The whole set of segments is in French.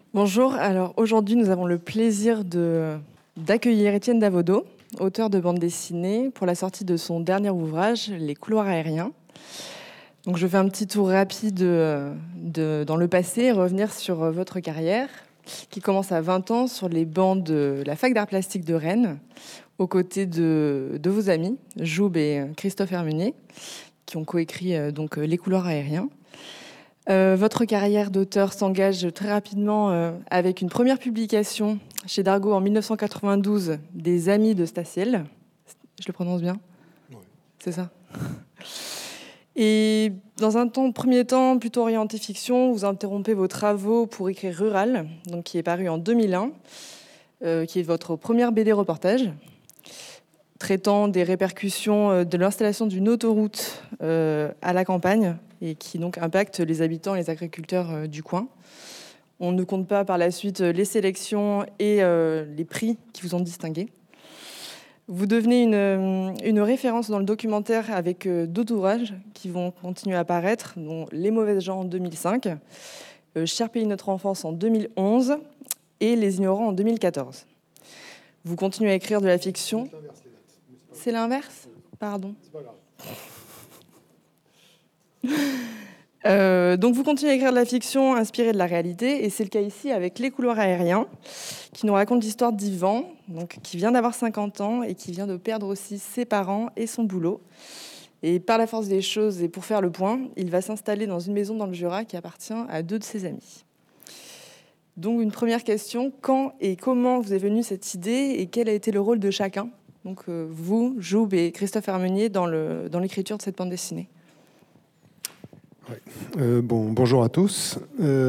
Bonjour, alors aujourd'hui nous avons le plaisir d'accueillir Étienne Davodo, auteur de bande dessinée, pour la sortie de son dernier ouvrage, Les couloirs aériens. Donc je fais un petit tour rapide dans le passé et revenir sur votre carrière, qui commence à 20 ans sur les bancs de la fac d'art plastique de Rennes, aux côtés de vos amis, Joub et Christophe Hermenier, qui ont coécrit donc Les couloirs aériens. Votre carrière d'auteur s'engage très rapidement avec une première publication chez Dargaud en 1992, des Amis de Staciel. Je le prononce bien ? Oui. C'est ça. Et dans un premier temps plutôt orienté fiction, vous interrompez vos travaux pour écrire Rural, donc qui est paru en 2001, qui est votre première BD reportage, traitant des répercussions de l'installation d'une autoroute à la campagne, et qui donc impacte les habitants et les agriculteurs du coin. On ne compte pas par la suite les sélections et les prix qui vous ont distingué. Vous devenez une référence dans le documentaire avec d'autres ouvrages qui vont continuer à apparaître, dont Les mauvaises gens en 2005, Cher pays notre enfance en 2011 et Les ignorants en 2014. Vous continuez à écrire de la fiction. C'est l'inverse ? Pardon. C'est pas grave. Donc vous continuez à écrire de la fiction inspirée de la réalité, et c'est le cas ici avec Les couloirs aériens, qui nous raconte l'histoire d'Yvan, donc, qui vient d'avoir 50 ans et qui vient de perdre aussi ses parents et son boulot. Et par la force des choses, et pour faire le point, il va s'installer dans une maison dans le Jura qui appartient à 2 de ses amis. Donc une première question, quand et comment vous est venue cette idée et quel a été le rôle de chacun, donc vous, Joub et Christophe Hermenier, dans l'écriture de cette bande dessinée? Bonjour à tous.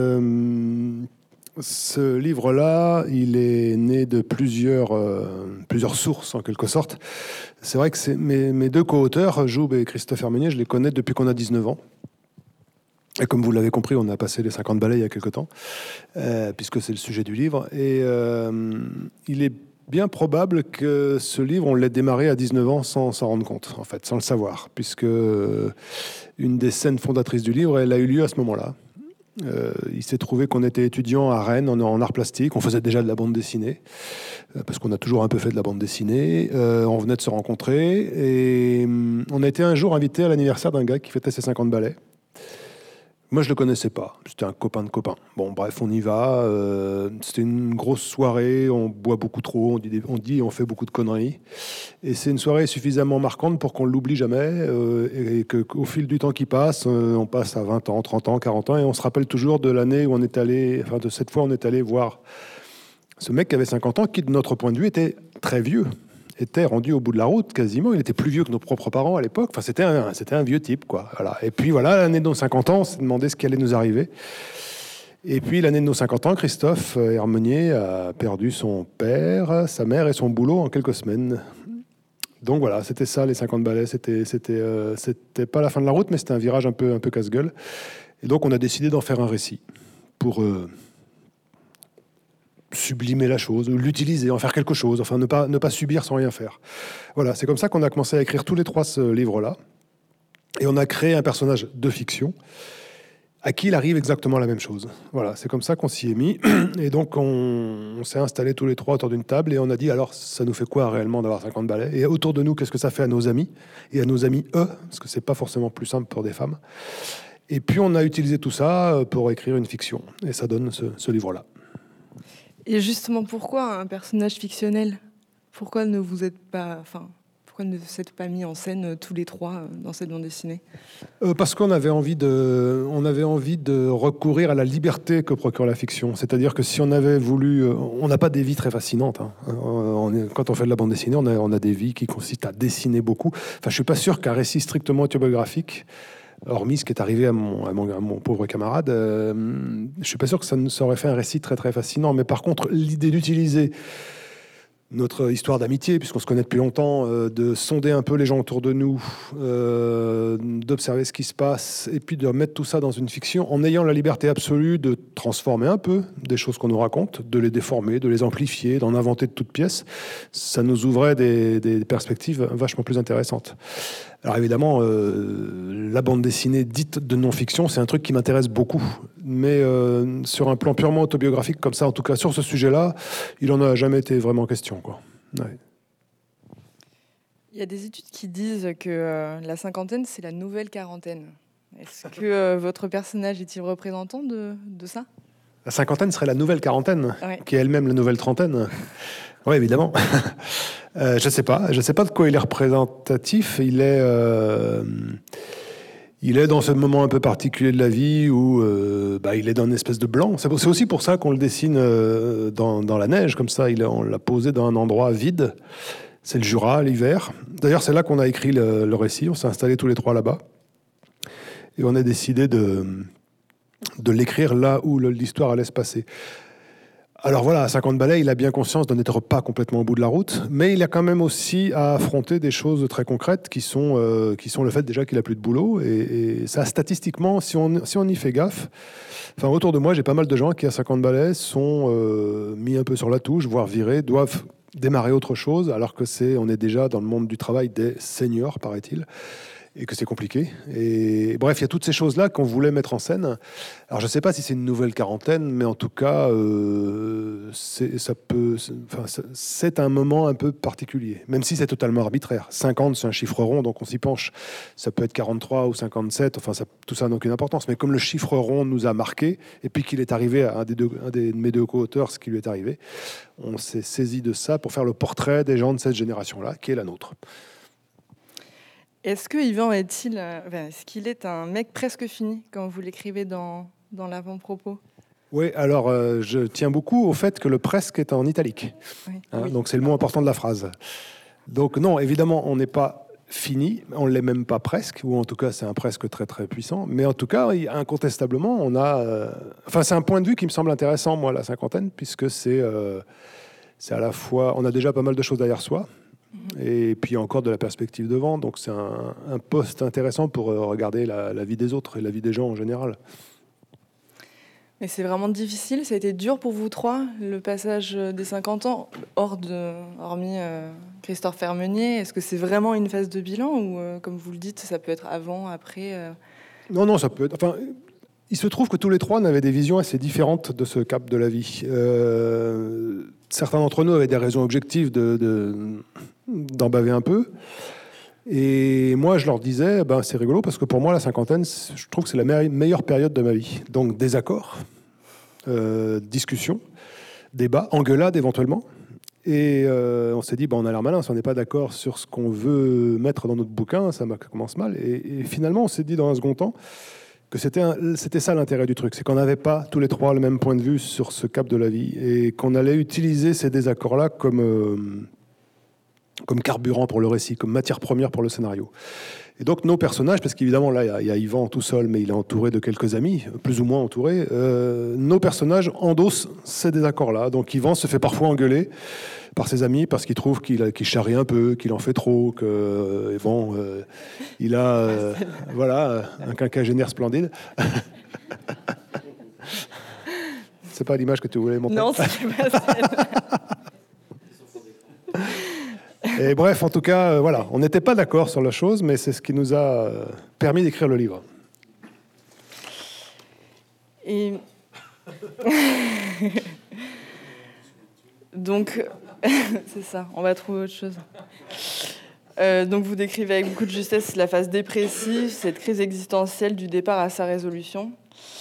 Ce livre-là, il est né de plusieurs sources, en quelque sorte. C'est vrai que mes 2 co-auteurs, Joub et Christophe Hermenier, je les connais depuis qu'on a 19 ans. Et comme vous l'avez compris, on a passé les 50 balais il y a quelque temps, puisque c'est le sujet du livre. Et il est bien probable que ce livre, on l'ait démarré à 19 ans sans s'en rendre compte, en fait, sans le savoir, puisque une des scènes fondatrices du livre, elle a eu lieu à ce moment-là. Il s'est trouvé qu'on était étudiants à Rennes en art plastique. On faisait déjà de la bande dessinée, parce qu'on a toujours un peu fait de la bande dessinée. On venait de se rencontrer et on a été un jour invité à l'anniversaire d'un gars qui fêtait ses 50 balais. Moi, je le connaissais pas. C'était un copain de copain. Bon, bref, on y va. C'était une grosse soirée. On boit beaucoup trop. On fait beaucoup de conneries. Et c'est une soirée suffisamment marquante pour qu'on l'oublie jamais. Et qu'au fil du temps qui passe, on passe à 20 ans, 30 ans, 40 ans. Et on se rappelle toujours de l'année où on est allé, enfin, de cette fois, on est allé voir ce mec qui avait 50 ans, qui, de notre point de vue, était très vieux. Était rendu au bout de la route quasiment. Il était plus vieux que nos propres parents à l'époque. Enfin, c'était un vieux type, quoi. Voilà. Et puis voilà, l'année de nos 50 ans, on s'est demandé ce qui allait nous arriver. Et puis l'année de nos 50 ans, Christophe Hermenier a perdu son père, sa mère et son boulot en quelques semaines. Donc voilà, c'était ça les 50 balais. C'était pas la fin de la route, mais c'était un virage un peu casse-gueule. Et donc on a décidé d'en faire un récit pour sublimer la chose, l'utiliser, en faire quelque chose, enfin ne pas subir sans rien faire. Voilà, c'est comme ça qu'on a commencé à écrire tous les 3 ce livre-là. Et on a créé un personnage de fiction à qui il arrive exactement la même chose. Voilà, c'est comme ça qu'on s'y est mis. Et donc on s'est installés tous les 3 autour d'une table et on a dit, alors ça nous fait quoi réellement d'avoir 50 balais ? Et autour de nous, qu'est-ce que ça fait à nos amis ? Et à nos amis, eux, parce que c'est pas forcément plus simple pour des femmes. Et puis on a utilisé tout ça pour écrire une fiction. Et ça donne ce livre-là. Et justement, pourquoi un personnage fictionnel ? Pourquoi ne vous êtes pas mis en scène tous les 3 dans cette bande dessinée ? Parce qu'on avait envie de recourir à la liberté que procure la fiction. C'est-à-dire que si on avait voulu... on n'a pas des vies très fascinantes. Hein. Quand on fait de la bande dessinée, on a des vies qui consistent à dessiner beaucoup. Enfin, je ne suis pas sûr qu'un récit strictement autobiographique, hormis ce qui est arrivé à mon pauvre camarade, je ne suis pas sûr que ça aurait fait un récit très très fascinant. Mais par contre, l'idée d'utiliser notre histoire d'amitié, puisqu'on se connaît depuis longtemps, de sonder un peu les gens autour de nous, d'observer ce qui se passe, et puis de mettre tout ça dans une fiction, en ayant la liberté absolue de transformer un peu des choses qu'on nous raconte, de les déformer, de les amplifier, d'en inventer de toutes pièces, ça nous ouvrait des perspectives vachement plus intéressantes. Alors évidemment, la bande dessinée dite de non-fiction, c'est un truc qui m'intéresse beaucoup. Mais sur un plan purement autobiographique comme ça, en tout cas sur ce sujet-là, il n'en a jamais été vraiment question, quoi. Ouais. Il y a des études qui disent que la cinquantaine, c'est la nouvelle quarantaine. Est-ce que votre personnage est-il représentant de ça? La cinquantaine serait la nouvelle quarantaine, Ouais. qui est elle-même la nouvelle trentaine. Oui, évidemment. Je ne sais pas de quoi il est représentatif. Il est dans ce moment un peu particulier de la vie où il est dans une espèce de blanc. C'est aussi pour ça qu'on le dessine dans la neige, comme ça. On l'a posé dans un endroit vide. C'est le Jura, l'hiver. D'ailleurs, c'est là qu'on a écrit le récit. On s'est installés tous les trois là-bas. Et on a décidé de l'écrire là où l'histoire allait se passer. Alors voilà, à 50 balais, il a bien conscience de n'être pas complètement au bout de la route, mais il a quand même aussi à affronter des choses très concrètes qui sont le fait déjà qu'il n'a plus de boulot. Et ça, statistiquement, si on y fait gaffe, enfin, autour de moi, j'ai pas mal de gens qui, à 50 balais, sont mis un peu sur la touche, voire virés, doivent démarrer autre chose, alors on est déjà dans le monde du travail des seniors, paraît-il, et que c'est compliqué. Et bref, il y a toutes ces choses-là qu'on voulait mettre en scène. Alors, je ne sais pas si c'est une nouvelle quarantaine, mais en tout cas, c'est un moment un peu particulier, même si c'est totalement arbitraire. 50, c'est un chiffre rond, donc on s'y penche. Ça peut être 43 ou 57, enfin, tout ça n'a aucune importance. Mais comme le chiffre rond nous a marqué, et puis qu'il est arrivé à un de mes deux co-auteurs, ce qui lui est arrivé, on s'est saisi de ça pour faire le portrait des gens de cette génération-là, qui est la nôtre. Est-ce que Yvan est-ce qu'il est un mec presque fini quand vous l'écrivez dans l'avant-propos? Oui, alors je tiens beaucoup au fait que le presque est en italique. Oui. Oui. Donc c'est le mot important de la phrase. Donc non, évidemment, on n'est pas fini, on ne l'est même pas presque, ou en tout cas c'est un presque très très puissant, mais en tout cas, incontestablement, on a... c'est un point de vue qui me semble intéressant, moi, la cinquantaine, puisque c'est à la fois... On a déjà pas mal de choses derrière soi, et puis encore de la perspective devant, donc c'est un poste intéressant pour regarder la vie des autres et la vie des gens en général. Mais c'est vraiment difficile, ça a été dur pour vous trois, le passage des 50 ans, hormis Christophe Fermenier. Est-ce que c'est vraiment une phase de bilan ou, comme vous le dites, ça peut être avant, après Non, ça peut être... Enfin, il se trouve que tous les trois, on avait des visions assez différentes de ce cap de la vie. Certains d'entre nous avaient des raisons objectives d'en baver un peu. Et moi, je leur disais, c'est rigolo parce que pour moi, la cinquantaine, je trouve que c'est la meilleure période de ma vie. Donc, désaccords, discussions, débats, engueulades éventuellement. Et on s'est dit, on a l'air malin, si on n'est pas d'accord sur ce qu'on veut mettre dans notre bouquin, ça commence mal. Et finalement, on s'est dit dans un second temps que c'était ça l'intérêt du truc, c'est qu'on n'avait pas tous les trois le même point de vue sur ce cap de la vie et qu'on allait utiliser ces désaccords-là comme carburant pour le récit, comme matière première pour le scénario. Et donc nos personnages, parce qu'évidemment là il y a Yvan tout seul, mais il est entouré de quelques amis, plus ou moins entourés, nos personnages endossent ces désaccords-là. Donc Yvan se fait parfois engueuler par ses amis parce qu'il trouve qu'il charrie un peu, qu'il en fait trop, que il a un quinquagénaire splendide. C'est pas l'image que tu voulais montrer. Non, c'est pas celle. Et bref, en tout cas, on n'était pas d'accord sur la chose, mais c'est ce qui nous a permis d'écrire le livre. Et donc, c'est ça, on va trouver autre chose. Donc vous décrivez avec beaucoup de justesse la phase dépressive, cette crise existentielle du départ à sa résolution.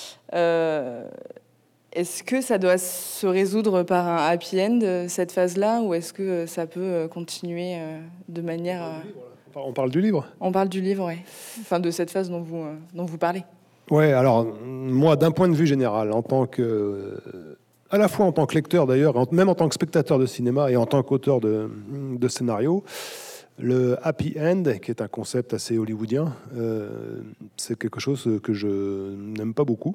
Est-ce que ça doit se résoudre par un happy end, cette phase-là, ou est-ce que ça peut continuer de manière... On parle du livre ? On parle du livre, oui. Enfin, de cette phase dont vous parlez. Oui, alors, moi, d'un point de vue général, à la fois en tant que lecteur d'ailleurs, même en tant que spectateur de cinéma et en tant qu'auteur de scénario, le happy end, qui est un concept assez hollywoodien, c'est quelque chose que je n'aime pas beaucoup.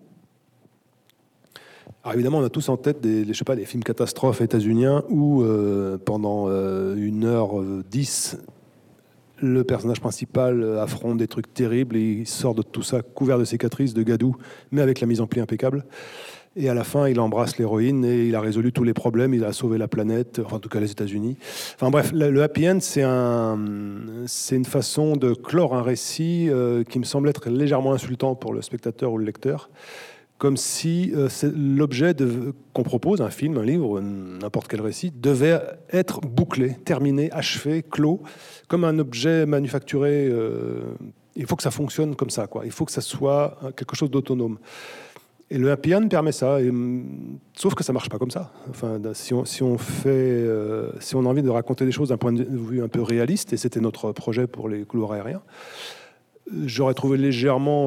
Alors évidemment, on a tous en tête des films catastrophes états-uniens où pendant 1h10, le personnage principal affronte des trucs terribles et il sort de tout ça couvert de cicatrices, de gadou, mais avec la mise en pli impeccable. Et à la fin, il embrasse l'héroïne et il a résolu tous les problèmes, il a sauvé la planète, enfin en tout cas les États-Unis. Enfin bref, le happy end, c'est une façon de clore un récit qui me semble être légèrement insultant pour le spectateur ou le lecteur. comme si l'objet qu'on propose, un film, un livre, n'importe quel récit, devait être bouclé, terminé, achevé, clos, comme un objet manufacturé. Il faut que ça fonctionne comme ça, quoi. Il faut que ça soit quelque chose d'autonome. Et le happy end permet ça, sauf que ça marche pas comme ça. Enfin, si on a envie de raconter des choses d'un point de vue un peu réaliste, et c'était notre projet pour les couloirs aériens, j'aurais trouvé légèrement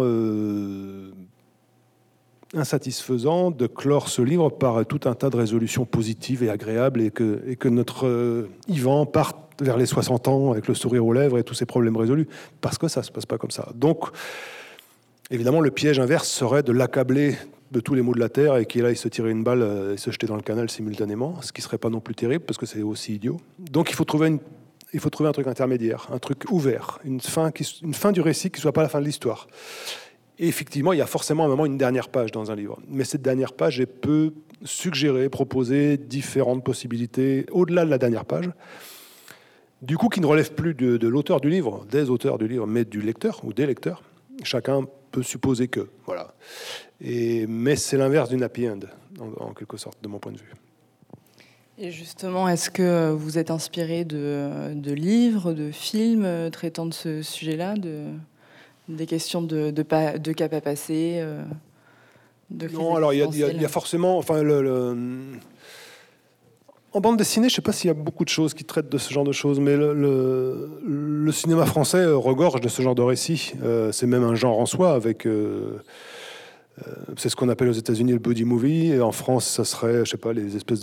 insatisfaisant de clore ce livre par tout un tas de résolutions positives et agréables, et que notre Yvan parte vers les 60 ans avec le sourire aux lèvres et tous ses problèmes résolus, parce que ça se passe pas comme ça. Donc, évidemment, le piège inverse serait de l'accabler de tous les maux de la terre et qu'il aille se tirer une balle et se jeter dans le canal simultanément, ce qui serait pas non plus terrible parce que c'est aussi idiot. Donc il faut trouver un truc intermédiaire, un truc ouvert, une fin du récit qui soit pas la fin de l'histoire. Et effectivement, il y a forcément à un moment une dernière page dans un livre. Mais cette dernière page, elle peut suggérer, proposer différentes possibilités au-delà de la dernière page, du coup qui ne relève plus de l'auteur du livre, des auteurs du livre, mais du lecteur ou des lecteurs. Chacun peut supposer que, voilà. Mais c'est l'inverse d'une happy end, en quelque sorte, de mon point de vue. Et justement, est-ce que vous êtes inspiré de livres, de films traitant de ce sujet-là, des questions de cap à passer, Non, alors il y a forcément... Enfin, en bande dessinée, je ne sais pas s'il y a beaucoup de choses qui traitent de ce genre de choses, mais le cinéma français regorge de ce genre de récits. C'est même un genre en soi, avec... c'est ce qu'on appelle aux États-Unis le body movie, et en France, ça serait, je sais pas, les espèces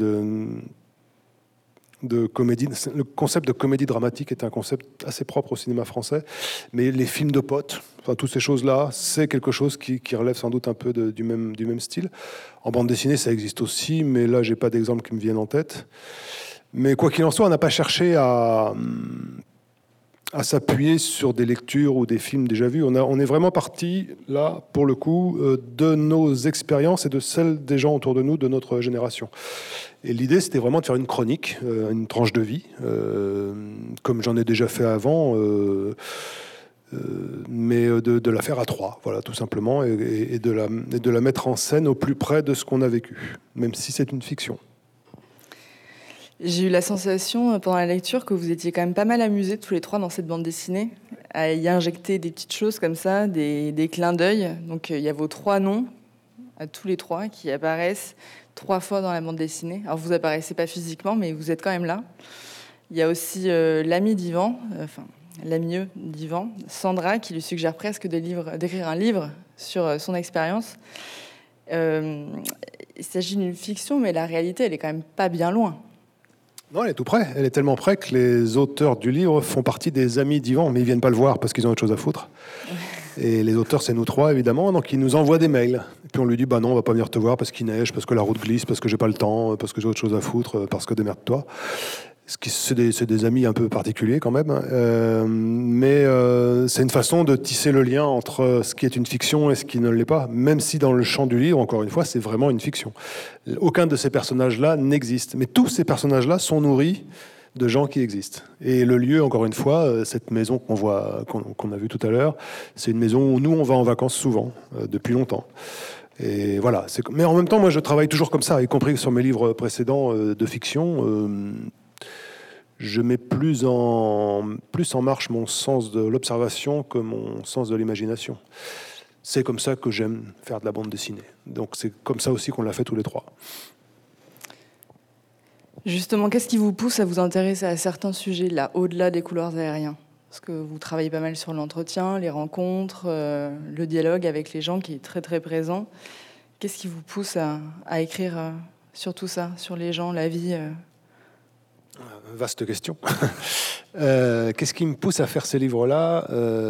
de comédie. Le concept de comédie dramatique est un concept assez propre au cinéma français, mais les films de potes, enfin toutes ces choses-là, c'est quelque chose qui relève sans doute un peu du même style. En bande dessinée, ça existe aussi, mais là, j'ai pas d'exemple qui me viennent en tête. Mais quoi qu'il en soit, on n'a pas cherché à s'appuyer sur des lectures ou des films déjà vus. On est vraiment parti, là, pour le coup, de nos expériences et de celles des gens autour de nous, de notre génération. Et l'idée, c'était vraiment de faire une chronique, une tranche de vie, comme j'en ai déjà fait avant, mais de la faire à trois, voilà, tout simplement, et de la mettre en scène au plus près de ce qu'on a vécu, même si c'est une fiction. J'ai eu la sensation pendant la lecture que vous étiez quand même pas mal amusés tous les trois dans cette bande dessinée, à y injecter des petites choses comme ça, des clins d'œil. Donc il y a vos trois noms, à tous les trois, qui apparaissent 3 fois dans la bande dessinée. Alors vous apparaissez pas physiquement, mais vous êtes quand même là. Il y a aussi l'ami d'Yvan, l'ami d'Yvan, Sandra, qui lui suggère presque d'écrire un livre sur son expérience. Il s'agit d'une fiction, mais la réalité, elle est quand même pas bien loin. Non, elle est tout près. Elle est tellement près que les auteurs du livre font partie des amis d'Yvan, mais ils viennent pas le voir parce qu'ils ont autre chose à foutre. Et les auteurs, c'est nous trois, évidemment. Donc, ils nous envoient des mails. Et puis, on lui dit, bah non, on va pas venir te voir parce qu'il neige, parce que la route glisse, parce que j'ai pas le temps, parce que j'ai autre chose à foutre, parce que démerde-toi. C'est des amis un peu particuliers, quand même. Mais c'est une façon de tisser le lien entre ce qui est une fiction et ce qui ne l'est pas. Même si, dans le champ du livre, encore une fois, c'est vraiment une fiction. Aucun de ces personnages-là n'existe. Mais tous ces personnages-là sont nourris de gens qui existent. Et le lieu, encore une fois, cette maison qu'on a vue tout à l'heure, c'est une maison où nous, on va en vacances souvent, depuis longtemps. Et voilà. Mais en même temps, moi, je travaille toujours comme ça, y compris sur mes livres précédents de fiction. Je mets plus en marche mon sens de l'observation que mon sens de l'imagination. C'est comme ça que j'aime faire de la bande dessinée. Donc c'est comme ça aussi qu'on l'a fait tous les trois. Justement, qu'est-ce qui vous pousse à vous intéresser à certains sujets, là, au-delà des couloirs aériens ? Parce que vous travaillez pas mal sur l'entretien, les rencontres, le dialogue avec les gens qui est très très présent. Qu'est-ce qui vous pousse à écrire sur tout ça, sur les gens, la vie Vaste question. Qu'est-ce qui me pousse à faire ces livres-là ?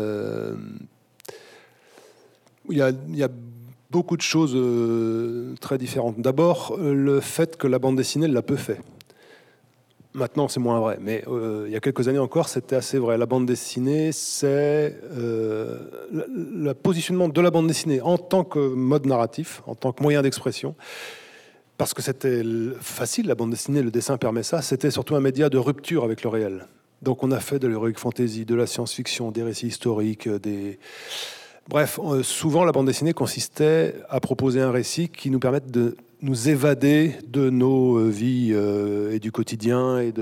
Il y a beaucoup de choses très différentes. D'abord, le fait que la bande dessinée l'a peu fait. Maintenant, c'est moins vrai, mais il y a quelques années encore, c'était assez vrai. La bande dessinée, c'est le positionnement de la bande dessinée en tant que mode narratif, en tant que moyen d'expression. Parce que c'était facile, la bande dessinée, le dessin permet ça. C'était surtout un média de rupture avec le réel. Donc on a fait de l'heroic fantasy, de la science-fiction, des récits historiques, Bref, souvent la bande dessinée consistait à proposer un récit qui nous permette de nous évader de nos vies et du quotidien et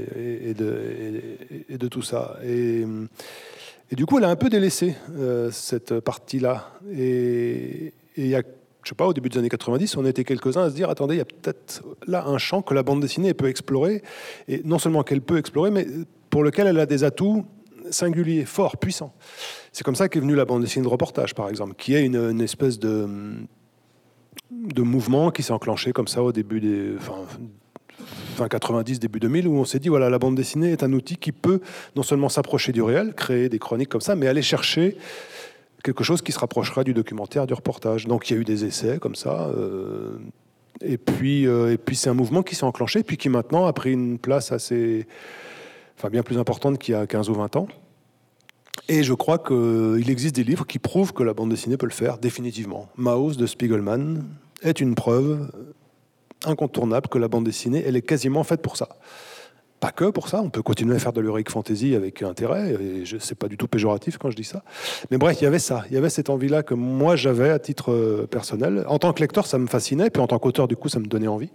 de tout ça. Et du coup, elle a un peu délaissé cette partie-là. Et il y a, je sais pas, au début des années 90, on était quelques-uns à se dire, attendez, il y a peut-être là un champ que la bande dessinée peut explorer, et non seulement qu'elle peut explorer, mais pour lequel elle a des atouts singuliers, forts, puissants. C'est comme ça qu'est venue la bande dessinée de reportage, par exemple, qui est une espèce de mouvement qui s'est enclenché comme ça au début des fin 90, début 2000, où on s'est dit, voilà, la bande dessinée est un outil qui peut non seulement s'approcher du réel, créer des chroniques comme ça, mais aller chercher quelque chose qui se rapprochera du documentaire, du reportage. Donc il y a eu des essais comme ça, et puis c'est un mouvement qui s'est enclenché, puis qui maintenant a pris une place bien plus importante qu'il y a 15 ou 20 ans. Et je crois qu'il existe des livres qui prouvent que la bande dessinée peut le faire définitivement. Maus de Spiegelman est une preuve incontournable que la bande dessinée, elle est quasiment faite pour ça. Pas que pour ça, on peut continuer à faire de l'heroic fantasy avec intérêt, et c'est pas du tout péjoratif quand je dis ça. Mais bref, il y avait ça, il y avait cette envie-là que moi j'avais à titre personnel. En tant que lecteur, ça me fascinait, puis en tant qu'auteur, du coup, ça me donnait envie.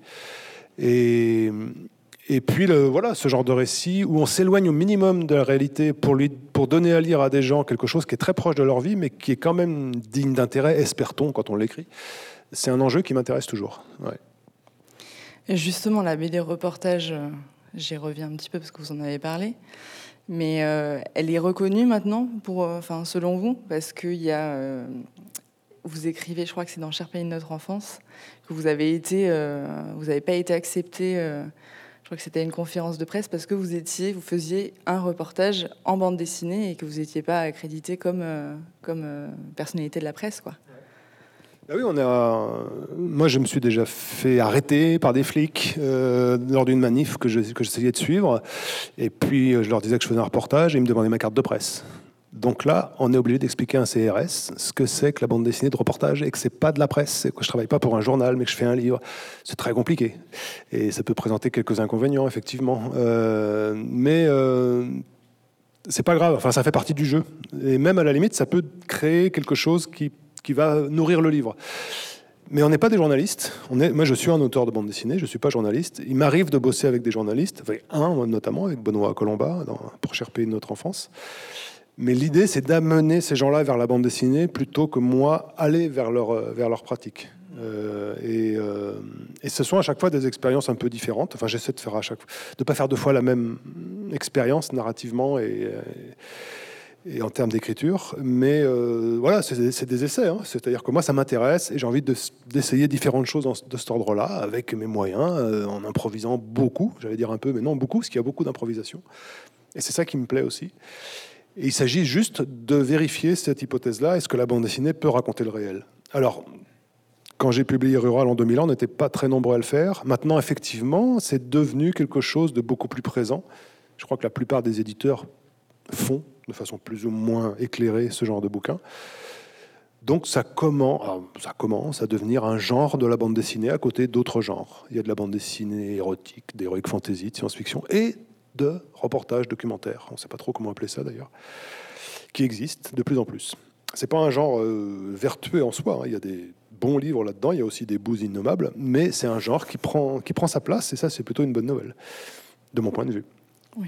Et puis, voilà, ce genre de récit où on s'éloigne au minimum de la réalité pour donner à lire à des gens quelque chose qui est très proche de leur vie, mais qui est quand même digne d'intérêt, espère-t-on, quand on l'écrit. C'est un enjeu qui m'intéresse toujours. Ouais. Et justement, la BD reportage, j'y reviens un petit peu parce que vous en avez parlé, mais elle est reconnue maintenant, selon vous, parce qu'il y a... vous écrivez, je crois que c'est dans Cher pays de notre enfance, que vous n'avez pas été accepté... je crois que c'était une conférence de presse parce que vous faisiez un reportage en bande dessinée et que vous n'étiez pas accrédité comme personnalité de la presse, quoi. Ben oui, moi je me suis déjà fait arrêter par des flics lors d'une manif que j'essayais de suivre. Et puis je leur disais que je faisais un reportage et ils me demandaient ma carte de presse. Donc là, on est obligé d'expliquer à un CRS ce que c'est que la bande dessinée de reportage et que c'est pas de la presse, c'est que je travaille pas pour un journal, mais que je fais un livre. C'est très compliqué et ça peut présenter quelques inconvénients, effectivement. Mais c'est pas grave. Enfin, ça fait partie du jeu. Et même à la limite, ça peut créer quelque chose qui va nourrir le livre. Mais on n'est pas des journalistes. Moi, je suis un auteur de bande dessinée, je ne suis pas journaliste. Il m'arrive de bosser avec des journalistes, notamment avec Benoît Colomba, pour Cher pays de notre enfance. Mais l'idée, c'est d'amener ces gens-là vers la bande dessinée plutôt que moi aller vers leur pratique. Et ce sont à chaque fois des expériences un peu différentes. Enfin, j'essaie de pas faire deux fois la même expérience narrativement et en termes d'écriture. Mais voilà, c'est des essais. Hein. C'est-à-dire que moi, ça m'intéresse et j'ai envie d'essayer différentes choses de cet ordre-là avec mes moyens, en improvisant beaucoup. J'allais dire un peu, mais non beaucoup, parce qu'il y a beaucoup d'improvisation. Et c'est ça qui me plaît aussi. Et il s'agit juste de vérifier cette hypothèse-là. Est-ce que la bande dessinée peut raconter le réel ? Alors, quand j'ai publié Rural en 2000 ans, on n'était pas très nombreux à le faire. Maintenant, effectivement, c'est devenu quelque chose de beaucoup plus présent. Je crois que la plupart des éditeurs font, de façon plus ou moins éclairée, ce genre de bouquin. Donc ça commence à devenir un genre de la bande dessinée à côté d'autres genres. Il y a de la bande dessinée érotique, d'heroic fantasy, de science-fiction et de reportage documentaire, on ne sait pas trop comment appeler ça d'ailleurs, qui existe de plus en plus. C'est pas un genre vertueux en soi, hein. Il y a des bons livres là-dedans, il y a aussi des bouses innommables, mais c'est un genre qui prend sa place, et ça c'est plutôt une bonne nouvelle, de mon point de vue. Oui.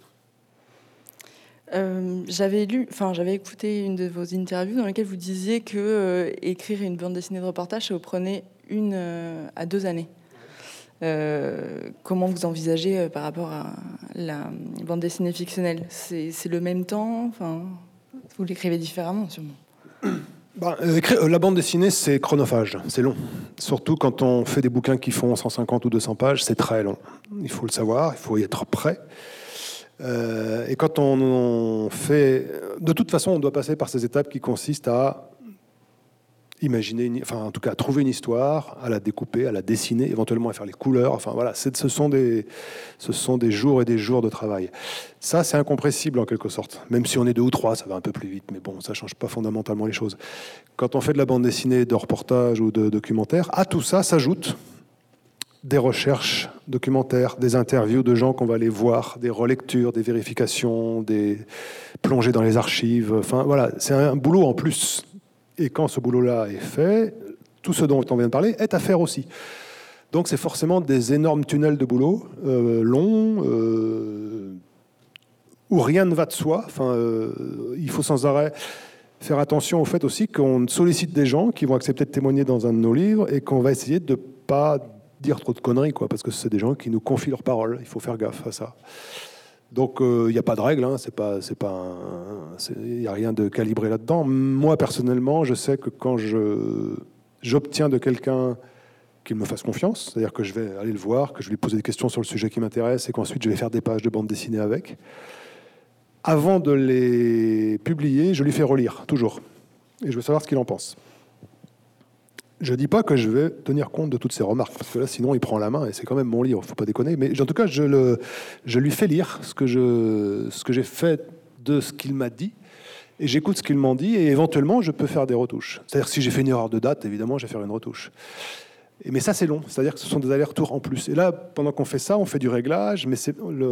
J'avais écouté une de vos interviews dans laquelle vous disiez que écrire une bande dessinée de reportage, ça vous prenait 1 à 2 années. Comment vous envisagez par rapport à la bande dessinée fictionnelle ? C'est le même temps ? Enfin, vous l'écrivez différemment, sûrement. La bande dessinée, c'est chronophage, c'est long. Surtout quand on fait des bouquins qui font 150 ou 200 pages, c'est très long. Il faut le savoir, il faut y être prêt. Et quand on fait... De toute façon, on doit passer par ces étapes qui consistent à imaginer, en tout cas à trouver une histoire, à la découper, à la dessiner, éventuellement à faire les couleurs. Enfin voilà, ce sont des jours et des jours de travail. Ça, c'est incompressible en quelque sorte. Même si on est 2 ou 3, ça va un peu plus vite, mais bon, ça change pas fondamentalement les choses. Quand on fait de la bande dessinée, de reportage ou de documentaire, à tout ça s'ajoute des recherches documentaires, des interviews de gens qu'on va aller voir, des relectures, des vérifications, des plongées dans les archives. Enfin, voilà, c'est un boulot en plus. Et quand ce boulot-là est fait, tout ce dont on vient de parler est à faire aussi. Donc, c'est forcément des énormes tunnels de boulot, longs, où rien ne va de soi. Enfin, il faut sans arrêt faire attention au fait aussi qu'on sollicite des gens qui vont accepter de témoigner dans un de nos livres et qu'on va essayer de ne pas dire trop de conneries, quoi, parce que c'est des gens qui nous confient leurs paroles. Il faut faire gaffe à ça. Donc, il n'y a pas de règle, hein, il n'y a rien de calibré là-dedans. Moi, personnellement, je sais que quand j'obtiens de quelqu'un qu'il me fasse confiance, c'est-à-dire que je vais aller le voir, que je vais lui poser des questions sur le sujet qui m'intéresse et qu'ensuite je vais faire des pages de bande dessinée avec, avant de les publier, je lui fais relire, toujours. Et je veux savoir ce qu'il en pense. Je ne dis pas que je vais tenir compte de toutes ces remarques, parce que là, sinon, il prend la main, et c'est quand même mon livre, il ne faut pas déconner. Mais en tout cas, je lui fais lire ce que j'ai fait de ce qu'il m'a dit, et j'écoute ce qu'il m'en dit, et éventuellement, je peux faire des retouches. C'est-à-dire que si j'ai fait une erreur de date, évidemment, je vais faire une retouche. Mais ça, c'est long, c'est-à-dire que ce sont des allers-retours en plus. Et là, pendant qu'on fait ça, on fait du réglage, mais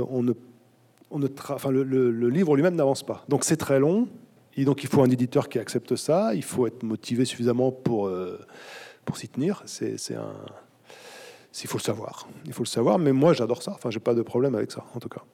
le livre lui-même n'avance pas. Donc c'est très long, et donc il faut un éditeur qui accepte ça, il faut être motivé suffisamment pour s'y tenir. Il faut le savoir. Il faut le savoir, mais moi j'adore ça, j'ai pas de problème avec ça, en tout cas.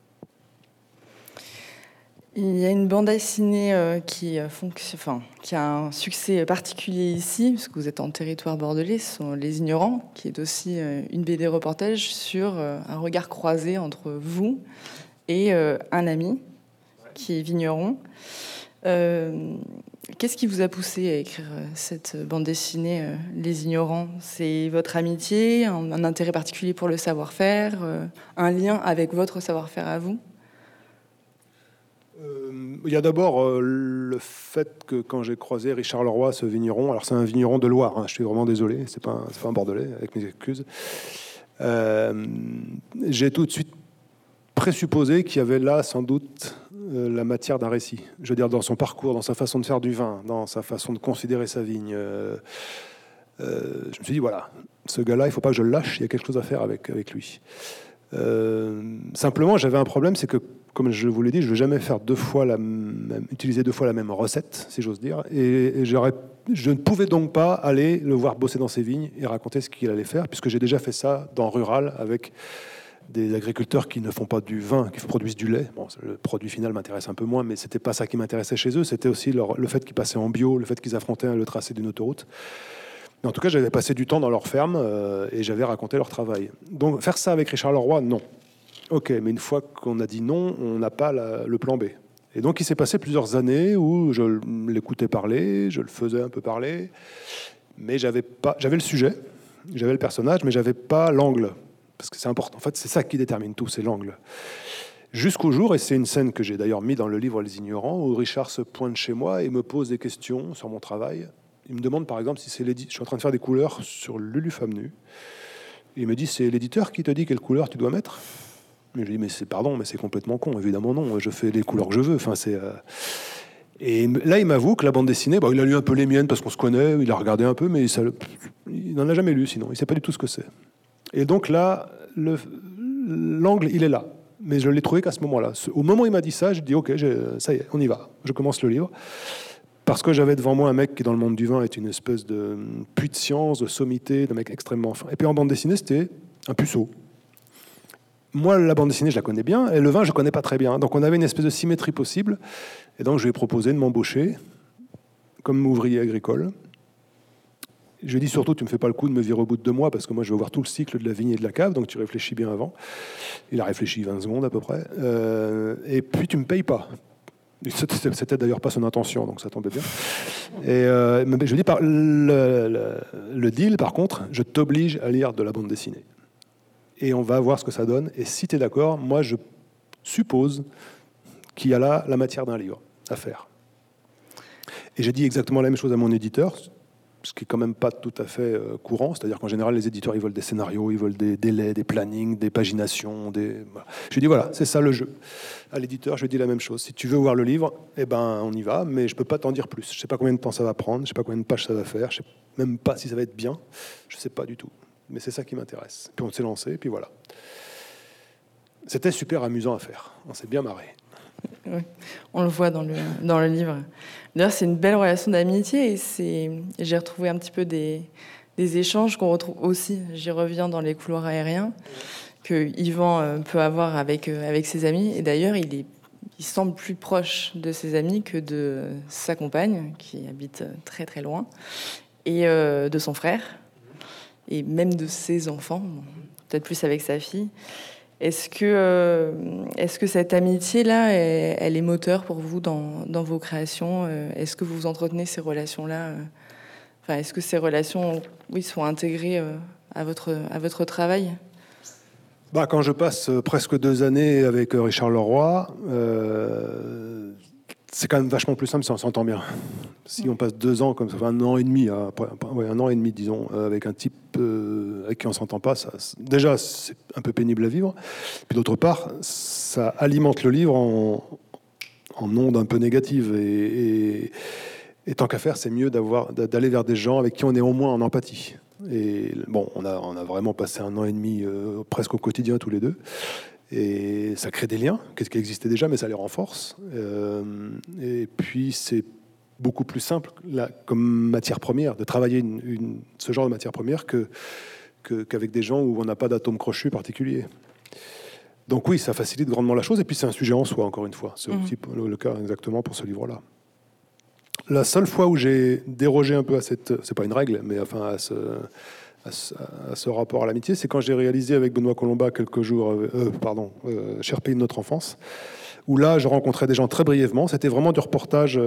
Il y a une bande dessinée qui a un succès particulier ici, parce que vous êtes en territoire bordelais, ce sont Les Ignorants, qui est aussi une BD reportage sur un regard croisé entre vous et un ami qui est vigneron. Qu'est-ce qui vous a poussé à écrire cette bande dessinée, Les Ignorants ? C'est votre amitié, un intérêt particulier pour le savoir-faire, un lien avec votre savoir-faire à vous ? Il y a d'abord le fait que quand j'ai croisé Richard Leroy, ce vigneron, alors c'est un vigneron de Loire, hein, je suis vraiment désolé, c'est pas un Bordelais, avec mes excuses, j'ai tout de suite présupposé qu'il y avait là sans doute la matière d'un récit. Je veux dire, dans son parcours, dans sa façon de faire du vin, dans sa façon de considérer sa vigne. Je me suis dit, voilà, ce gars-là, il ne faut pas que je le lâche, il y a quelque chose à faire avec lui. Simplement, j'avais un problème, c'est que, comme je vous l'ai dit, je ne veux jamais faire utiliser deux fois la même recette, si j'ose dire. Et je ne pouvais donc pas aller le voir bosser dans ses vignes et raconter ce qu'il allait faire, puisque j'ai déjà fait ça dans Rural avec des agriculteurs qui ne font pas du vin, qui produisent du lait. Bon, le produit final m'intéresse un peu moins, mais c'était pas ça qui m'intéressait chez eux. C'était aussi le fait qu'ils passaient en bio, le fait qu'ils affrontaient le tracé d'une autoroute. Mais en tout cas, j'avais passé du temps dans leur ferme et j'avais raconté leur travail. Donc, faire ça avec Richard Leroy, non. Ok, mais une fois qu'on a dit non, on n'a pas le plan B. Et donc, il s'est passé plusieurs années où je l'écoutais parler, je le faisais un peu parler, mais j'avais le sujet, j'avais le personnage, mais j'avais pas l'angle. Parce que c'est important. En fait, c'est ça qui détermine tout, c'est l'angle. Jusqu'au jour, et c'est une scène que j'ai d'ailleurs mis dans le livre Les Ignorants, où Richard se pointe chez moi et me pose des questions sur mon travail. Il me demande par exemple si c'est l'éditeur. Je suis en train de faire des couleurs sur Lulu Femme Nue. Il me dit, c'est l'éditeur qui te dit quelle couleur tu dois mettre ? Et je lui dis, mais c'est complètement con. Évidemment non, je fais les couleurs que je veux. Et là, il m'avoue que la bande dessinée, il a lu un peu les miennes parce qu'on se connaît, il a regardé un peu, mais il n'en a jamais lu sinon. Il ne sait pas du tout ce que c'est. Et donc là, l'angle, il est là. Mais je l'ai trouvé qu'à ce moment-là. Au moment où il m'a dit ça, je dis ok, ça y est, on y va. Je commence le livre. Parce que j'avais devant moi un mec qui, dans le monde du vin, est une espèce de puits de science, de sommité, de mec extrêmement fin. Et puis en bande dessinée, c'était un puceau. Moi, la bande dessinée, je la connais bien, et le vin, je ne connais pas très bien. Donc on avait une espèce de symétrie possible. Et donc je lui ai proposé de m'embaucher comme ouvrier agricole. Je lui ai dit surtout, tu ne me fais pas le coup de me virer au bout de 2 mois, parce que moi, je veux voir tout le cycle de la vigne et de la cave, donc tu réfléchis bien avant. Il a réfléchi 20 secondes à peu près. Et puis, tu ne me payes pas. C'était d'ailleurs pas son intention, donc ça tombait bien. Et je lui ai dit, le deal, par contre, je t'oblige à lire de la bande dessinée. Et on va voir ce que ça donne. Et si tu es d'accord, moi, je suppose qu'il y a là la matière d'un livre à faire. Et j'ai dit exactement la même chose à mon éditeur, ce qui est quand même pas tout à fait courant. C'est-à-dire qu'en général, les éditeurs, ils veulent des scénarios, ils veulent des délais, des plannings, des paginations. Voilà. Je lui ai dit, voilà, c'est ça le jeu. À l'éditeur, je lui ai dit la même chose. Si tu veux voir le livre, eh ben, on y va, mais je peux pas t'en dire plus. Je sais pas combien de temps ça va prendre, je sais pas combien de pages ça va faire, je sais même pas si ça va être bien, je sais pas du tout. mais c'est ça qui m'intéresse. Puis on s'est lancé, et puis voilà. C'était super amusant à faire. On s'est bien marré. Oui, on le voit dans le livre. D'ailleurs, c'est une belle relation d'amitié et j'ai retrouvé un petit peu des échanges qu'on retrouve aussi, j'y reviens, dans les couloirs aériens, que Yvan peut avoir avec ses amis. Et d'ailleurs, il semble plus proche de ses amis que de sa compagne, qui habite très très loin, et de son frère, et même de ses enfants, peut-être plus avec sa fille. Est-ce que cette amitié-là, elle est moteur pour vous dans vos créations ? Est-ce que vous entretenez ces relations-là ? Est-ce que ces relations, oui, sont intégrées à votre travail ? Quand je passe presque 2 années avec Richard Leroy, c'est quand même vachement plus simple si on s'entend bien. Si on passe 2 ans, comme ça, 1 an et demi, 1 an et demi, disons, avec un type avec qui on s'entend pas, déjà c'est un peu pénible à vivre. Puis d'autre part, ça alimente le livre en ondes un peu négatives. Et tant qu'à faire, c'est mieux d'aller vers des gens avec qui on est au moins en empathie. Et bon, on a vraiment passé 1 an et demi presque au quotidien tous les deux. Et ça crée des liens, qu'est-ce qui existait déjà, mais ça les renforce. Et puis c'est beaucoup plus simple là, comme matière première, de travailler ce genre de matière première qu'avec des gens où on n'a pas d'atome crochu particulier. Donc oui, ça facilite grandement la chose. Et puis c'est un sujet en soi, encore une fois. C'est aussi le cas exactement pour ce livre-là. La seule fois où j'ai dérogé un peu à c'est pas une règle, mais enfin à ce rapport à l'amitié, c'est quand j'ai réalisé avec Benoît Colomba quelques jours, Cher pays de notre enfance, où là, je rencontrais des gens très brièvement. C'était vraiment du reportage.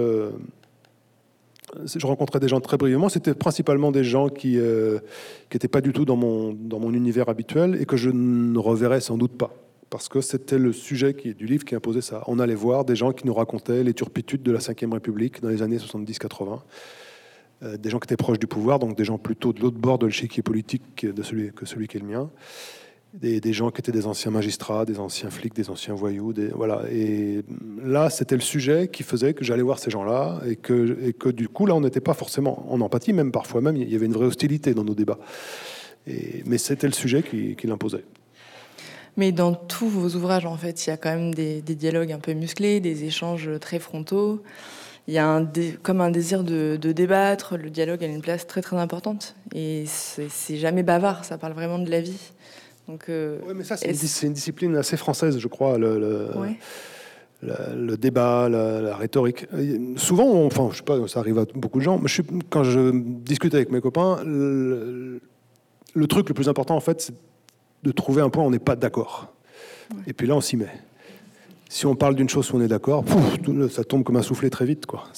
Je rencontrais des gens très brièvement. C'était principalement des gens qui n'étaient pas du tout dans mon univers habituel et que je ne reverrais sans doute pas. Parce que c'était le sujet du livre qui imposait ça. On allait voir des gens qui nous racontaient les turpitudes de la Ve République dans les années 70-80. Des gens qui étaient proches du pouvoir, donc des gens plutôt de l'autre bord de l'échiquier politique que celui qui est le mien. Des gens qui étaient des anciens magistrats, des anciens flics, des anciens voyous. Voilà. Et là, c'était le sujet qui faisait que j'allais voir ces gens-là et que du coup, là, on n'était pas forcément en empathie, même parfois même, il y avait une vraie hostilité dans nos débats. Mais c'était le sujet qui l'imposait. Mais dans tous vos ouvrages, en fait, il y a quand même des dialogues un peu musclés, des échanges très frontaux. Il y a comme un désir de débattre. Le dialogue a une place très très importante. Et c'est jamais bavard, ça parle vraiment de la vie. Donc, oui, mais ça, c'est une discipline assez française, je crois, le débat, la rhétorique. Souvent, je sais pas, ça arrive à beaucoup de gens, mais quand je discute avec mes copains, le truc le plus important, en fait, c'est de trouver un point où on n'est pas d'accord. Ouais. Et puis là, on s'y met. Si on parle d'une chose où on est d'accord, ça tombe comme un soufflet très vite, quoi.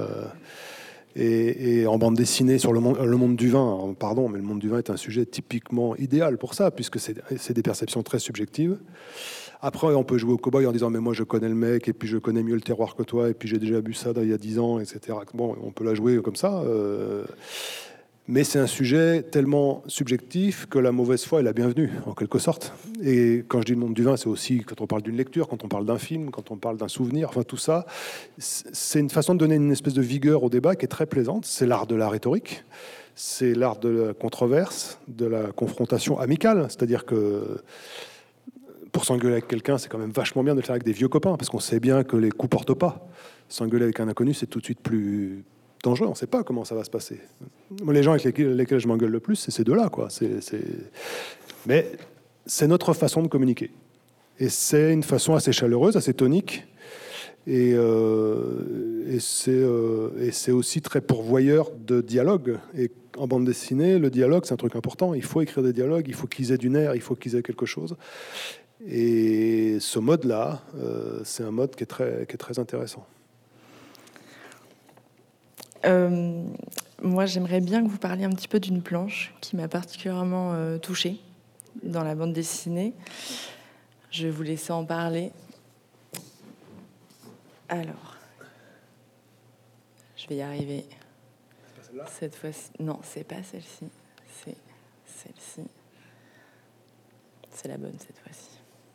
Et en bande dessinée sur le monde du vin, mais le monde du vin est un sujet typiquement idéal pour ça, puisque c'est des perceptions très subjectives. Après, on peut jouer au cow-boy en disant « mais moi, je connais le mec, et puis je connais mieux le terroir que toi, et puis j'ai déjà bu ça il y a 10 ans, etc. » Bon, on peut la jouer comme ça. Mais c'est un sujet tellement subjectif que la mauvaise foi est la bienvenue, en quelque sorte. Et quand je dis le monde du vin, c'est aussi quand on parle d'une lecture, quand on parle d'un film, quand on parle d'un souvenir, enfin tout ça. C'est une façon de donner une espèce de vigueur au débat qui est très plaisante. C'est l'art de la rhétorique, c'est l'art de la controverse, de la confrontation amicale. C'est-à-dire que pour s'engueuler avec quelqu'un, c'est quand même vachement bien de le faire avec des vieux copains, parce qu'on sait bien que les coups portent pas. S'engueuler avec un inconnu, c'est tout de suite plus dangereux, on ne sait pas comment ça va se passer. Les gens avec lesquels je m'engueule le plus, c'est ces deux-là, quoi. Mais c'est notre façon de communiquer. Et c'est une façon assez chaleureuse, assez tonique. Et c'est aussi très pourvoyeur de dialogue. Et en bande dessinée, le dialogue, c'est un truc important. Il faut écrire des dialogues, il faut qu'ils aient du nerf, il faut qu'ils aient quelque chose. Et ce mode-là, c'est un mode qui est très intéressant. Moi, j'aimerais bien que vous parliez un petit peu d'une planche qui m'a particulièrement touchée dans la bande dessinée. Je vais vous laisser en parler. Alors, je vais y arriver. C'est pas celle-là ? Cette fois-ci. Non, c'est pas celle-ci. C'est celle-ci. C'est la bonne cette fois-ci.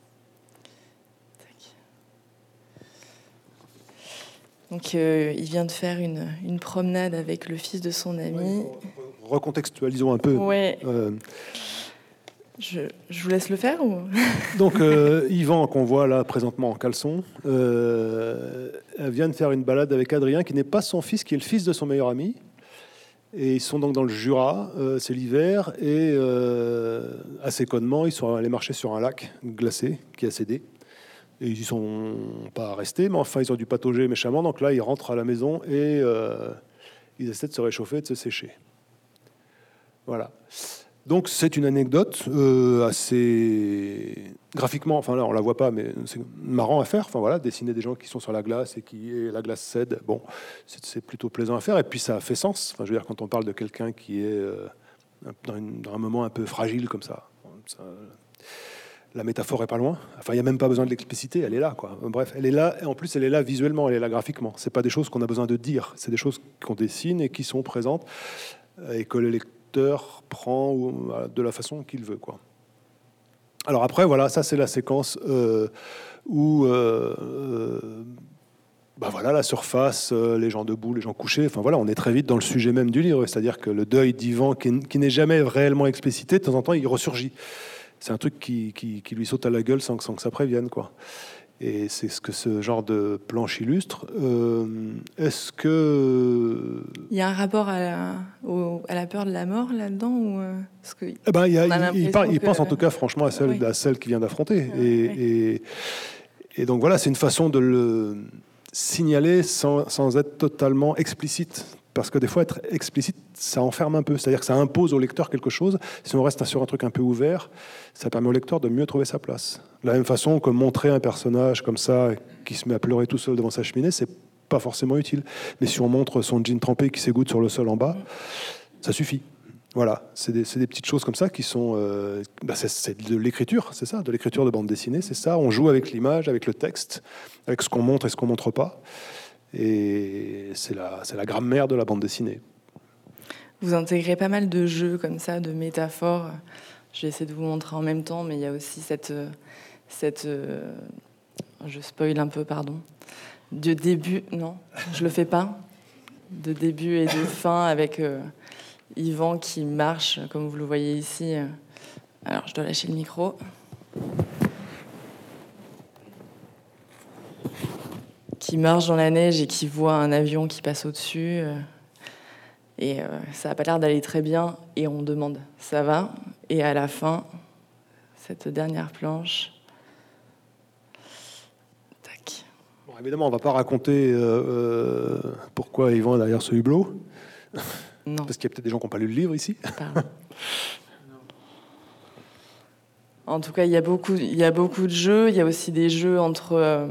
Donc, il vient de faire une promenade avec le fils de son ami. Recontextualisons un peu. Ouais. Je vous laisse le faire ou... Donc, Yvan, qu'on voit là présentement en caleçon, elle vient de faire une balade avec Adrien, qui n'est pas son fils, qui est le fils de son meilleur ami. Et ils sont donc dans le Jura, c'est l'hiver, et assez connement, ils sont allés marcher sur un lac glacé qui a cédé. Et ils y sont pas restés, mais enfin, ils ont dû patauger méchamment. Donc là, ils rentrent à la maison et ils essaient de se réchauffer et de se sécher. Voilà. Donc c'est une anecdote assez graphiquement, enfin là on la voit pas, mais c'est marrant à faire. Enfin voilà, dessiner des gens qui sont sur la glace et la glace cède. Bon, c'est plutôt plaisant à faire. Et puis ça fait sens. Enfin je veux dire, quand on parle de quelqu'un qui est dans un moment un peu fragile comme ça, la métaphore est pas loin. Enfin il y a même pas besoin de l'expliciter, elle est là quoi. Bref, elle est là. Et en plus elle est là visuellement, elle est là graphiquement. C'est pas des choses qu'on a besoin de dire. C'est des choses qu'on dessine et qui sont présentes et que le lecteur prend de la façon qu'il veut, quoi. Alors après, voilà, ça c'est la séquence où voilà, la surface, les gens debout, les gens couchés, enfin voilà, on est très vite dans le sujet même du livre, c'est-à-dire que le deuil d'Yvan, qui n'est jamais réellement explicité, de temps en temps il ressurgit. C'est un truc qui lui saute à la gueule sans que ça prévienne, quoi. Et c'est ce que ce genre de planche illustre. Est-ce que... Il y a un rapport à la peur de la mort là-dedans ou parce que il pense en tout cas franchement à celle qu'il vient d'affronter. Et donc voilà, c'est une façon de le signaler sans être totalement explicite. Parce que des fois, être explicite, ça enferme un peu. C'est-à-dire que ça impose au lecteur quelque chose. Si on reste sur un truc un peu ouvert, ça permet au lecteur de mieux trouver sa place. De la même façon que montrer un personnage comme ça, qui se met à pleurer tout seul devant sa cheminée, c'est pas forcément utile. Mais si on montre son jean trempé qui s'égoutte sur le sol en bas, ça suffit. Voilà, c'est des petites choses comme ça qui sont... c'est de l'écriture, c'est ça, de l'écriture de bande dessinée, c'est ça. On joue avec l'image, avec le texte, avec ce qu'on montre et ce qu'on montre pas. Et c'est la grammaire de la bande dessinée. Vous intégrez pas mal de jeux comme ça, de métaphores. Je vais essayer de vous montrer en même temps, mais il y a aussi cette je spoil un peu, pardon. De début, non, je le fais pas. De début et de fin avec Yvan qui marche, comme vous le voyez ici. Alors, je dois lâcher le micro. Qui marche dans la neige et qui voit un avion qui passe au-dessus. Et ça n'a pas l'air d'aller très bien. Et on demande, ça va? Et à la fin, cette dernière planche... Tac. Bon, évidemment, on ne va pas raconter pourquoi Yvan est derrière ce hublot. Non. Parce qu'il y a peut-être des gens qui n'ont pas lu le livre ici. Pardon. En tout cas, il y a beaucoup de jeux. Il y a aussi des jeux entre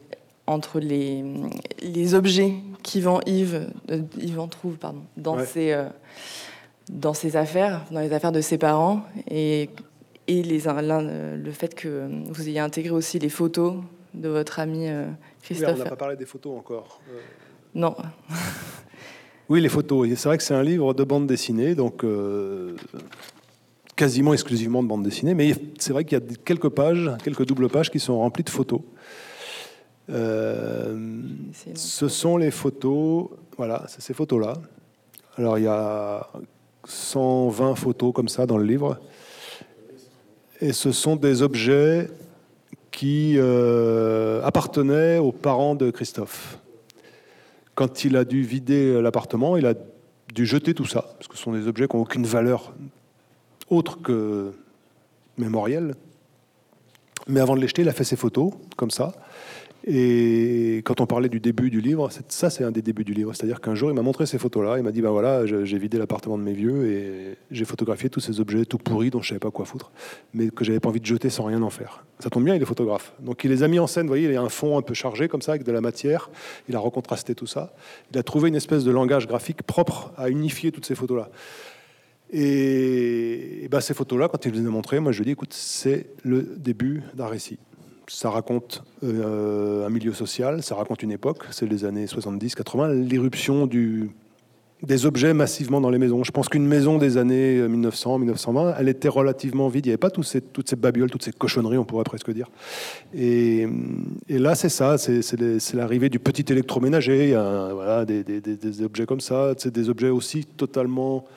les objets qu'Yvan trouve dans ses affaires, dans les affaires de ses parents, et le fait que vous ayez intégré aussi les photos de votre ami Christophe. Oui, on n'a pas parlé des photos encore. Non. Oui, les photos. C'est vrai que c'est un livre de bande dessinée, donc quasiment exclusivement de bande dessinée, mais c'est vrai qu'il y a quelques doubles pages qui sont remplies de photos. Ce sont les photos, voilà, c'est ces photos-là. Alors il y a 120 photos comme ça dans le livre, et ce sont des objets qui appartenaient aux parents de Christophe. Quand il a dû vider l'appartement, il a dû jeter tout ça, parce que ce sont des objets qui n'ont aucune valeur autre que mémorielle. Mais avant de les jeter, il a fait ces photos comme ça. Et quand on parlait du début du livre, ça c'est un des débuts du livre. C'est-à-dire qu'un jour il m'a montré ces photos-là, il m'a dit voilà, j'ai vidé l'appartement de mes vieux et j'ai photographié tous ces objets tout pourris dont je savais pas quoi foutre, mais que j'avais pas envie de jeter sans rien en faire. Ça tombe bien, il est photographe. Donc il les a mis en scène, vous voyez, il y a un fond un peu chargé comme ça avec de la matière, il a recontrasté tout ça, il a trouvé une espèce de langage graphique propre à unifier toutes ces photos-là. Et ces photos-là, quand il les a montrées, moi je lui ai dit écoute, c'est le début d'un récit. Ça raconte un milieu social, ça raconte une époque, c'est les années 70-80, l'éruption des objets massivement dans les maisons. Je pense qu'une maison des années 1900-1920, elle était relativement vide, il n'y avait pas toutes ces babioles, toutes ces cochonneries, on pourrait presque dire. Et là, c'est ça, c'est l'arrivée du petit électroménager, il y a, voilà, des objets comme ça, c'est des objets aussi totalement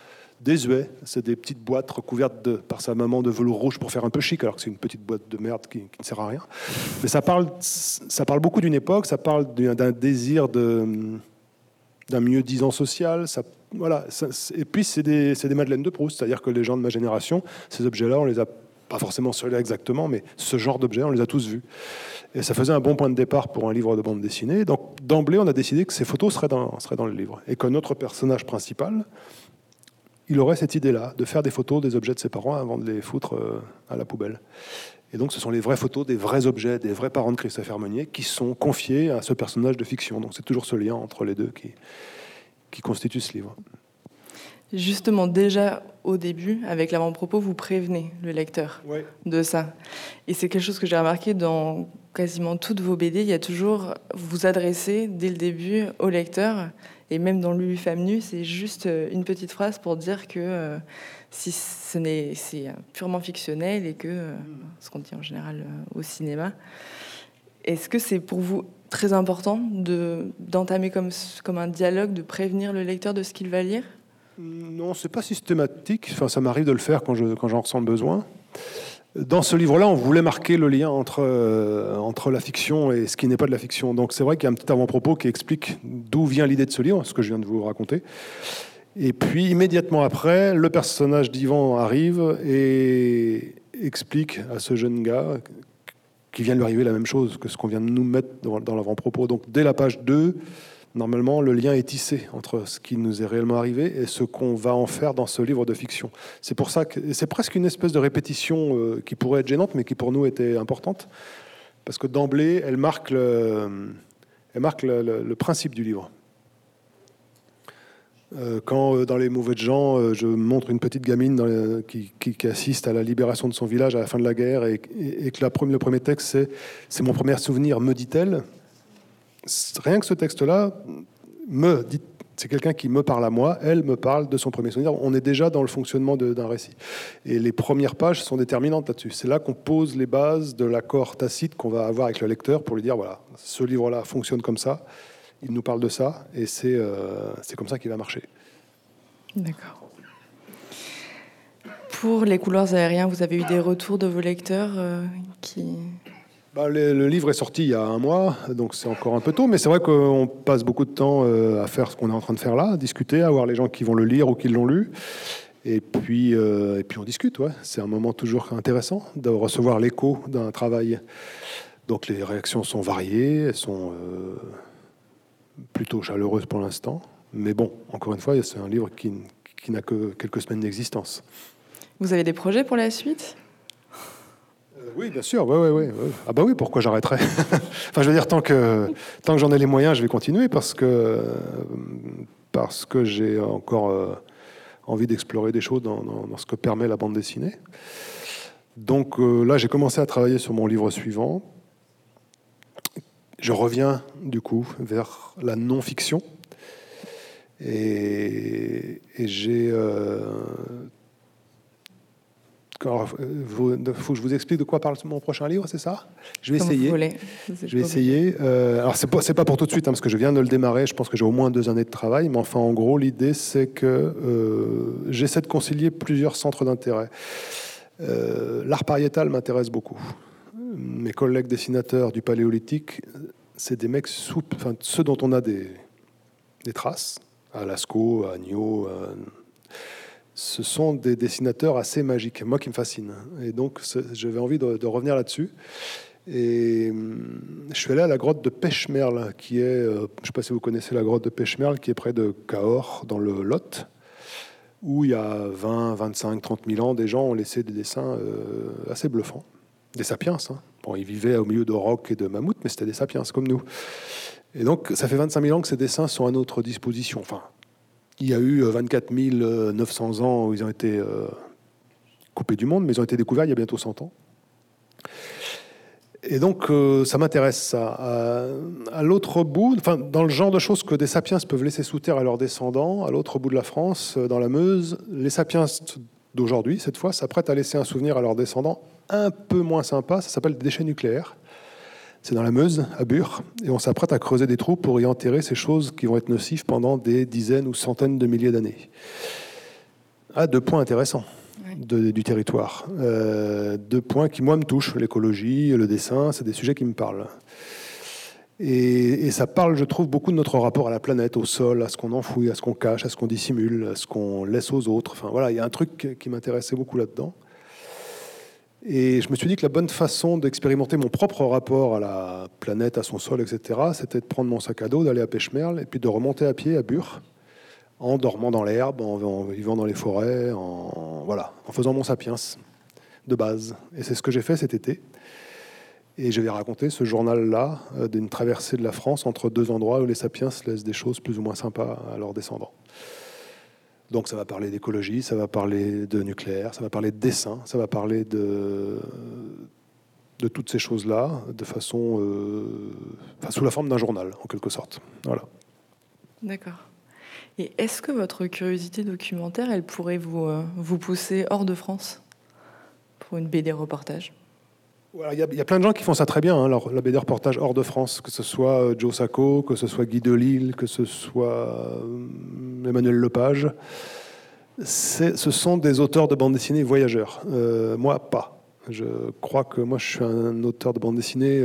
désuet. C'est des petites boîtes recouvertes par sa maman de velours rouge pour faire un peu chic, alors que c'est une petite boîte de merde qui ne sert à rien. Mais ça parle beaucoup d'une époque, ça parle d'un désir d'un mieux-disant social. Voilà. Et puis, c'est des Madeleines de Proust, c'est-à-dire que les gens de ma génération, ces objets-là, on les a pas forcément ceux-là exactement, mais ce genre d'objets, on les a tous vus. Et ça faisait un bon point de départ pour un livre de bande dessinée. Donc, d'emblée, on a décidé que ces photos seraient dans le livre. Et que notre personnage principal, il aurait cette idée-là, de faire des photos des objets de ses parents avant de les foutre à la poubelle. Et donc, ce sont les vraies photos des vrais objets, des vrais parents de Christopher Meunier, qui sont confiés à ce personnage de fiction. Donc, c'est toujours ce lien entre les deux qui constitue ce livre. Justement, déjà au début, avec l'avant-propos, vous prévenez le lecteur de ça. Et c'est quelque chose que j'ai remarqué dans quasiment toutes vos BD. Il y a toujours, vous vous adressez dès le début au lecteur. Et même dans Lulu Femme Nue, c'est juste une petite phrase pour dire que si c'est purement fictionnel et que, ce qu'on dit en général au cinéma. Est-ce que c'est pour vous très important d'entamer comme un dialogue, de prévenir le lecteur de ce qu'il va lire ? Non, c'est pas systématique. Enfin, ça m'arrive de le faire quand j'en ressens le besoin. Dans ce livre-là, on voulait marquer le lien entre la fiction et ce qui n'est pas de la fiction. Donc c'est vrai qu'il y a un petit avant-propos qui explique d'où vient l'idée de ce livre, ce que je viens de vous raconter. Et puis immédiatement après, le personnage d'Yvan arrive et explique à ce jeune gars qu'il vient de lui arriver la même chose que ce qu'on vient de nous mettre dans l'avant-propos. Donc dès la page 2, normalement, le lien est tissé entre ce qui nous est réellement arrivé et ce qu'on va en faire dans ce livre de fiction. C'est pour ça que c'est presque une espèce de répétition qui pourrait être gênante, mais qui pour nous était importante, parce que d'emblée, elle marque le principe du livre. Quand dans Les Mauvais gens, je montre une petite gamine qui assiste à la libération de son village à la fin de la guerre et que le premier texte, c'est mon premier souvenir, me dit-elle. Rien que ce texte-là, c'est quelqu'un qui me parle à moi, elle me parle de son premier souvenir. On est déjà dans le fonctionnement d'un récit. Et les premières pages sont déterminantes là-dessus. C'est là qu'on pose les bases de l'accord tacite qu'on va avoir avec le lecteur pour lui dire, voilà, ce livre-là fonctionne comme ça, il nous parle de ça, et c'est comme ça qu'il va marcher. D'accord. Pour les couloirs aériens, vous avez eu des retours de vos lecteurs qui... Le livre est sorti il y a 1 mois, donc c'est encore un peu tôt, mais c'est vrai qu'on passe beaucoup de temps à faire ce qu'on est en train de faire là, à discuter, à voir les gens qui vont le lire ou qui l'ont lu, et puis on discute. Ouais. C'est un moment toujours intéressant de recevoir l'écho d'un travail. Donc les réactions sont variées, elles sont plutôt chaleureuses pour l'instant, mais bon, encore une fois, c'est un livre qui n'a que quelques semaines d'existence. Vous avez des projets pour la suite ? Oui, bien sûr. Ouais. Ah bah oui, pourquoi j'arrêterais ? Enfin, je veux dire, tant que j'en ai les moyens, je vais continuer parce que j'ai encore envie d'explorer des choses dans ce que permet la bande dessinée. Donc là, j'ai commencé à travailler sur mon livre suivant. Je reviens du coup vers la non-fiction et j'ai alors, faut que je vous explique de quoi parle mon prochain livre, c'est ça ? Je vais essayer. Je vais essayer. Alors, c'est pas pour tout de suite, parce que je viens de le démarrer. Je pense que j'ai au moins 2 années de travail. Mais enfin, en gros, l'idée, c'est que j'essaie de concilier plusieurs centres d'intérêt. L'art pariétal m'intéresse beaucoup. Mes collègues dessinateurs du Paléolithique, c'est des mecs ceux dont on a des traces, à Lascaux, à Agneau, ce sont des dessinateurs assez magiques, moi qui me fascinent. Et donc, j'avais envie de revenir là-dessus. Et je suis allé à la grotte de Pêche-Merle, qui est, je ne sais pas si vous connaissez la grotte de Pêche-Merle, qui est près de Cahors, dans le Lot, où il y a 20, 25, 30 000 ans, des gens ont laissé des dessins assez bluffants. Des sapiens, hein. Bon, ils vivaient au milieu de rocs et de mammouths, mais c'était des sapiens, comme nous. Et donc, ça fait 25 000 ans que ces dessins sont à notre disposition. Enfin, il y a eu 24 900 ans où ils ont été coupés du monde, mais ils ont été découverts il y a bientôt 100 ans. Et donc, ça m'intéresse, ça. À l'autre bout, dans le genre de choses que des sapiens peuvent laisser sous terre à leurs descendants, à l'autre bout de la France, dans la Meuse, les sapiens d'aujourd'hui, cette fois, s'apprêtent à laisser un souvenir à leurs descendants un peu moins sympa. Ça s'appelle des déchets nucléaires. C'est dans la Meuse, à Bure, et on s'apprête à creuser des trous pour y enterrer ces choses qui vont être nocives pendant des dizaines ou centaines de milliers d'années. 2 points intéressants du territoire. 2 points qui, moi, me touchent. L'écologie, le dessin, c'est des sujets qui me parlent. Et ça parle, je trouve, beaucoup de notre rapport à la planète, au sol, à ce qu'on enfouit, à ce qu'on cache, à ce qu'on dissimule, à ce qu'on laisse aux autres. Enfin, voilà, il y a un truc qui m'intéressait beaucoup là-dedans. Et je me suis dit que la bonne façon d'expérimenter mon propre rapport à la planète, à son sol, etc., c'était de prendre mon sac à dos, d'aller à Pêche-Merle, et puis de remonter à pied à Bure, en dormant dans l'herbe, en vivant dans les forêts, en faisant mon sapiens de base. Et c'est ce que j'ai fait cet été. Et je vais raconter ce journal-là d'une traversée de la France entre 2 endroits où les sapiens laissent des choses plus ou moins sympas à leurs descendants. Donc ça va parler d'écologie, ça va parler de nucléaire, ça va parler de dessin, ça va parler de toutes ces choses-là, de façon, sous la forme d'un journal, en quelque sorte. Voilà. D'accord. Et est-ce que votre curiosité documentaire, elle pourrait vous pousser hors de France pour une BD reportage ? Il y a plein de gens qui font ça très bien, hein, la BD reportage hors de France, que ce soit Joe Sacco, que ce soit Guy Delisle, que ce soit Emmanuel Lepage. Ce sont des auteurs de bande dessinée voyageurs. Moi, pas. Je crois que moi, je suis un auteur de bande dessinée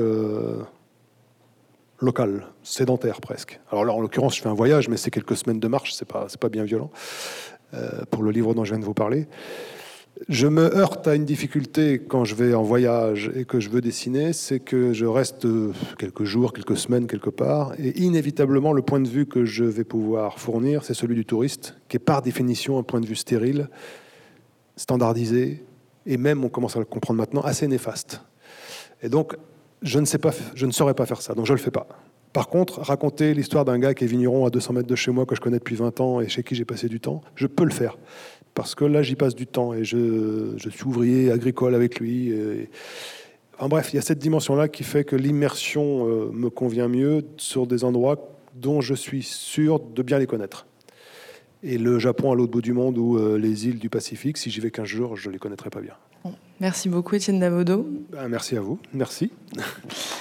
local, sédentaire presque. Alors là, en l'occurrence, je fais un voyage, mais c'est quelques semaines de marche, c'est pas bien violent, pour le livre dont je viens de vous parler. Je me heurte à une difficulté quand je vais en voyage et que je veux dessiner, c'est que je reste quelques jours, quelques semaines, quelque part, et inévitablement, le point de vue que je vais pouvoir fournir, c'est celui du touriste, qui est par définition un point de vue stérile, standardisé, et même, on commence à le comprendre maintenant, assez néfaste. Et donc, je ne saurais pas faire ça, donc je ne le fais pas. Par contre, raconter l'histoire d'un gars qui est vigneron à 200 mètres de chez moi, que je connais depuis 20 ans et chez qui j'ai passé du temps, je peux le faire. Parce que là, j'y passe du temps et je suis ouvrier agricole avec lui. Enfin bref, il y a cette dimension-là qui fait que l'immersion me convient mieux sur des endroits dont je suis sûr de bien les connaître. Et le Japon à l'autre bout du monde ou les îles du Pacifique, si j'y vais 15 jours, je ne les connaîtrai pas bien. Merci beaucoup, Étienne Davodo. Merci à vous. Merci.